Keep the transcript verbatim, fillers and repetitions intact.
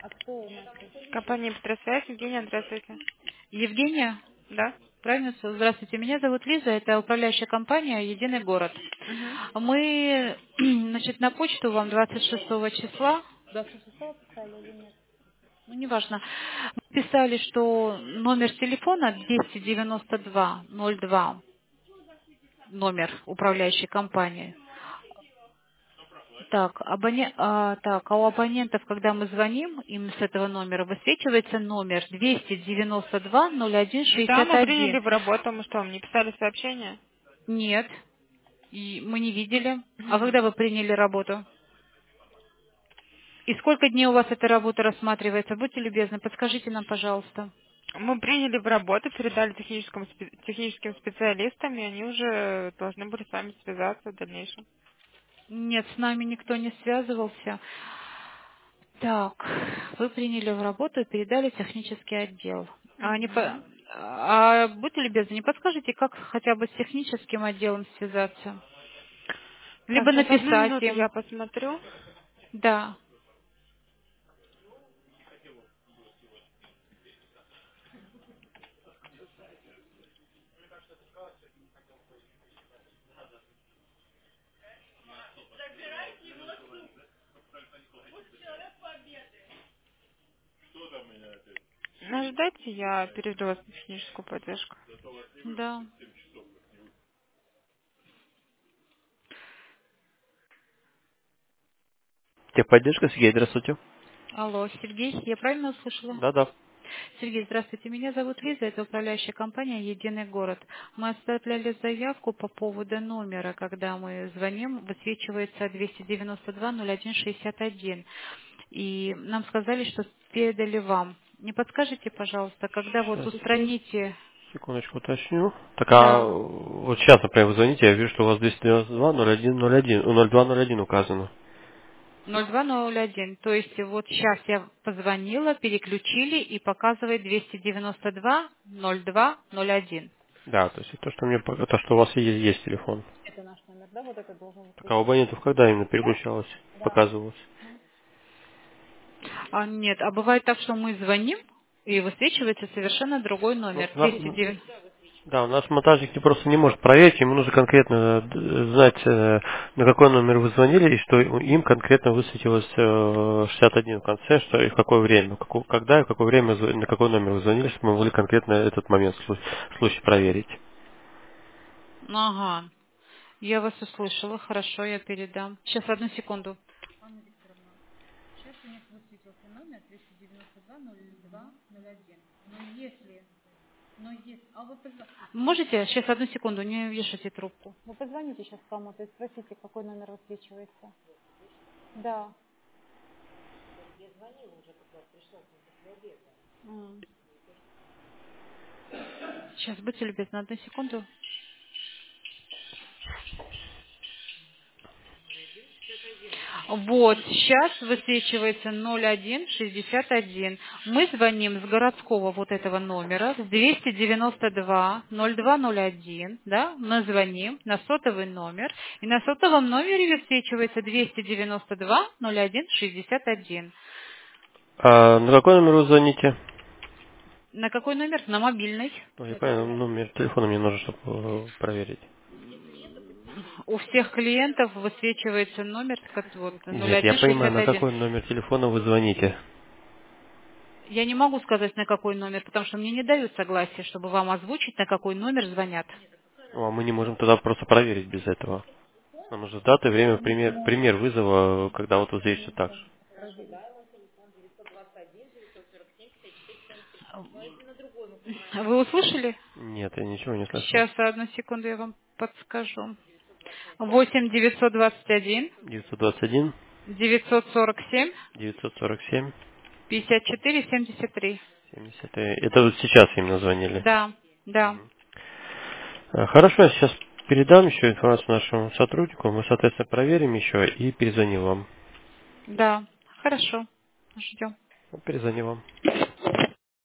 Компания Петросвязь, Евгения, здравствуйте. Евгения, Да? правильно? всё? Здравствуйте, меня зовут Лиза, это управляющая компания «Единый город». Угу. Мы, значит, на почту вам двадцать шестого числа, ну, неважно, писали, что номер телефона двести девяносто два ноль два, номер управляющей компании. Так, абоне- а, так, а у абонентов, когда мы звоним, им с этого номера высвечивается номер двести девяносто два ноль один Да, шестьдесят мы приняли один. в работу, мы что, вам не писали сообщение? Нет. И мы не видели. А Мгм. когда вы приняли работу? И сколько дней у вас эта работа рассматривается? Будьте любезны, подскажите нам, пожалуйста. Мы приняли в работу, передали техническому спе- техническим специалистам, и они уже должны были с вами связаться в дальнейшем. Нет, с нами никто не связывался. Так, вы приняли в работу и передали в технический отдел. А, не по- Мгм. а будьте любезны, не подскажите, как хотя бы с техническим отделом связаться? Так, Либо сейчас одну написать минуту им. я посмотрю. Да. Ну, ждайте, я переведу вас на техническую поддержку. Да. Техподдержка, Сергей, здравствуйте. Алло, Сергей, я правильно услышала? Да-да. Сергей, здравствуйте. Меня зовут Лиза, это управляющая компания «Единый город». Мы оставляли заявку по поводу номера, когда мы звоним, высвечивается двести девяносто два ноль один шестьдесят один. И нам сказали, что передали вам. Не подскажете, пожалуйста, когда вот Сейчас, устраните... секундочку уточню. Так, а Да, вот сейчас, например, вы звоните, я вижу, что у вас двести девяносто два ноль один ноль один, ну, ноль два ноль один указано. ноль два ноль один. То есть вот сейчас я позвонила, переключили и показывает двести девяносто два ноль два ноль один. Да, то есть это то, что мне пока- то, что у вас есть, есть телефон. Это наш номер, да? Вот это должен Так, а у высвечиваться. абонентов когда именно Да? переключалось, Да. показывалось? А, нет, а бывает так, что мы звоним, и высвечивается совершенно другой Ну, номер. на- двести девять. да, у нас монтажник не просто не может проверить, ему нужно конкретно э, знать, э, на какой номер вы звонили, и что им конкретно высветилось э, шестьдесят один в конце, что и в какое время, каку- когда и в какое время, зв- на какой номер вы звонили, чтобы мы могли конкретно этот момент, слу- случай проверить. Ага, я вас услышала, хорошо, я передам. Сейчас, одну секунду. Анна Викторовна, сейчас у них высветился номер двести девяносто два ноль два ноль один. Но если, но если, а вы позв- можете, сейчас, одну секунду, не вешайте трубку. Вы позвоните сейчас кому-то и спросите, какой номер высвечивается. Да. М. Сейчас, будьте любезны, одну секунду. Вот, сейчас высвечивается ноль один шестьдесят один. Мы звоним с городского вот этого номера, с двести девяносто два ноль два ноль один, да, мы звоним на сотовый номер, и на сотовом номере высвечивается двести девяносто два ноль один шестьдесят один. А на какой номер вы звоните? На какой номер? На мобильный. Ну, я понял, номер телефона мне нужно, чтобы проверить. У всех клиентов высвечивается номер как вот Нет, я понимаю, на ноль один шестьдесят один. какой номер телефона вы звоните. Я не могу сказать, на какой номер, потому что мне не дают согласия, чтобы вам озвучить, на какой номер звонят. Ну, а мы не можем тогда просто проверить без этого. Нам нужно дата и время, пример, пример вызова, когда вот взвесится так же. Вы услышали? Нет, я ничего не слышал. Сейчас, одну секунду, я вам подскажу. восемь девятьсот двадцать один девятьсот двадцать один, девятьсот сорок семь девятьсот сорок семь, пятьдесят четыре семьдесят три. семьдесят. Это вот сейчас именно звонили. Да, да, А, Хорошо, я сейчас передам еще информацию нашему сотруднику. Мы, соответственно, проверим еще и перезвоним вам. да. Хорошо. Ждем. Перезвоним вам.